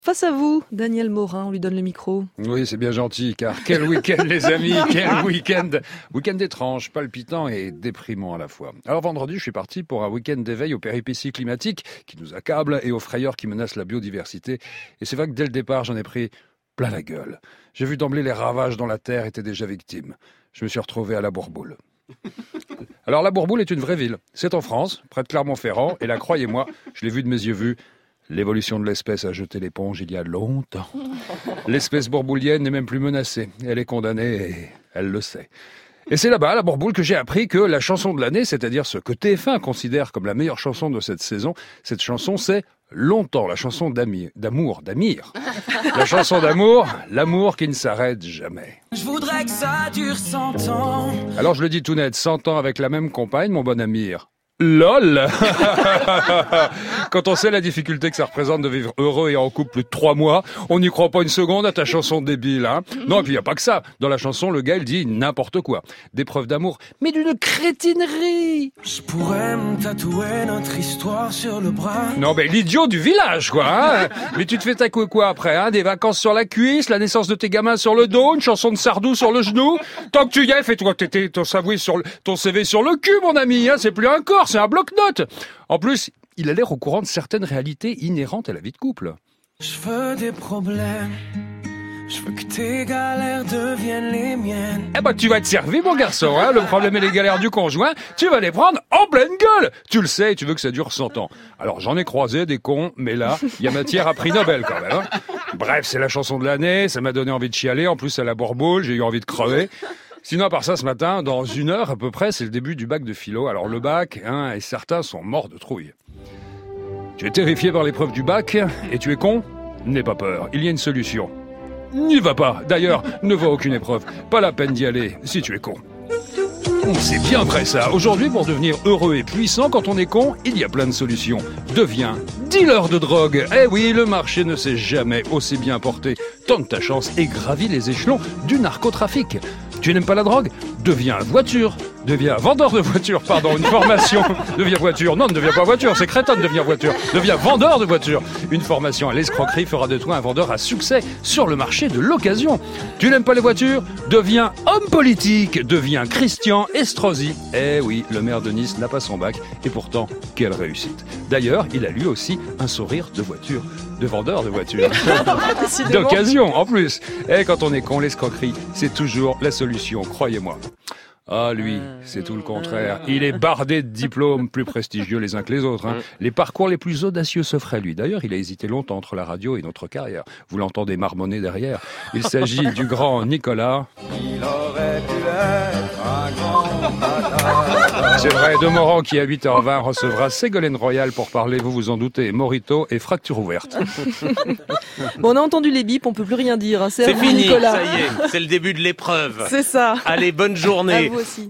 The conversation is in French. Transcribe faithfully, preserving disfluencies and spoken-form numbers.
Face à vous, Daniel Morin, on lui donne le micro. Oui, c'est bien gentil, car quel week-end les amis, quel week-end Week-end étrange, palpitant et déprimant à la fois. Alors vendredi, je suis parti pour un week-end d'éveil aux péripéties climatiques qui nous accablent et aux frayeurs qui menacent la biodiversité. Et c'est vrai que dès le départ, j'en ai pris plein la gueule. J'ai vu d'emblée les ravages dont la Terre était déjà victime. Je me suis retrouvé à la Bourboule. Alors la Bourboule est une vraie ville. C'est en France, près de Clermont-Ferrand, et là, croyez-moi, je l'ai vu de mes yeux vus. L'évolution de l'espèce a jeté l'éponge il y a longtemps. L'espèce bourboulienne n'est même plus menacée. Elle est condamnée et elle le sait. Et c'est là-bas, à la Bourboule, que j'ai appris que la chanson de l'année, c'est-à-dire ce que T F un considère comme la meilleure chanson de cette saison, cette chanson, c'est Longtemps, la chanson d'Ami- d'amour, d'Amir. La chanson d'amour, l'amour qui ne s'arrête jamais. Je voudrais que ça dure cent ans. Alors je le dis tout net, cent ans avec la même compagne, mon bon Amir. LOL. Quand on sait la difficulté que ça représente de vivre heureux et en couple plus de trois mois, on n'y croit pas une seconde à ta chanson débile, hein. Non, et puis il n'y a pas que ça. Dans la chanson, le gars, il dit n'importe quoi. Des preuves d'amour, mais d'une crétinerie. Je pourrais me tatouer notre histoire sur le bras. Non, mais l'idiot du village, quoi, hein. Mais tu te fais tatouer quoi après, hein? Des vacances sur la cuisse, la naissance de tes gamins sur le dos, une chanson de Sardou sur le genou. Tant que tu y es, fais-toi t'étais ton, sur le, ton C V sur le cul, mon ami, hein. C'est plus un corps, c'est un bloc-notes. En plus, il a l'air au courant de certaines réalités inhérentes à la vie de couple. Je veux des problèmes. Je veux que tes galères deviennent les miennes. Eh ben, tu vas être servi, mon garçon, hein. Le problème et les galères du conjoint, tu vas les prendre en pleine gueule. Tu le sais, et tu veux que ça dure cent ans. Alors, j'en ai croisé des cons, mais là, il y a matière à prix Nobel, quand même, hein. Bref, c'est la chanson de l'année, ça m'a donné envie de chialer. En plus, à la Bourboule, j'ai eu envie de crever. Sinon, à part ça, ce matin, dans une heure à peu près, c'est le début du bac de philo. Alors le bac, hein, et certains sont morts de trouille. Tu es terrifié par l'épreuve du bac, et tu es con ? N'aie pas peur, il y a une solution. N'y va pas. D'ailleurs, ne vois aucune épreuve. Pas la peine d'y aller, si tu es con. C'est bien vrai ça. Aujourd'hui, pour devenir heureux et puissant quand on est con, il y a plein de solutions. Deviens dealer de drogue. Eh oui, le marché ne s'est jamais aussi bien porté. Tente ta chance et gravis les échelons du narcotrafic. Tu n'aimes pas la drogue ? Deviens voiture. Deviens vendeur de voiture, pardon, une formation. Deviens voiture. Non, ne deviens pas voiture, c'est crétin de devenir voiture. Deviens vendeur de voiture. Une formation à l'escroquerie fera de toi un vendeur à succès sur le marché de l'occasion. Tu n'aimes pas les voitures ? Deviens homme politique. Deviens Christian Estrosi. Eh oui, le maire de Nice n'a pas son bac, et pourtant, quelle réussite. D'ailleurs, il a lui aussi un sourire de voiture. De vendeur de voiture. D'occasion, en plus. Et quand on est con, l'escroquerie, c'est toujours la solution, croyez-moi. Ah, lui, c'est tout le contraire. Il est bardé de diplômes plus prestigieux les uns que les autres, hein. Les parcours les plus audacieux s'offrent à lui. D'ailleurs, il a hésité longtemps entre la radio et notre carrière. Vous l'entendez marmonner derrière. Il s'agit du grand Nicolas. Il aurait pu être un grand bâtard. C'est vrai, Demorand qui à huit heures vingt recevra Ségolène Royal pour parler, vous vous en doutez, Morito et fracture ouverte. Bon, on a entendu les bips, on peut plus rien dire, hein. C'est, C'est à vous, fini, Nicolas. ça y est, c'est le début de l'épreuve. C'est ça. Allez, bonne journée. À vous aussi.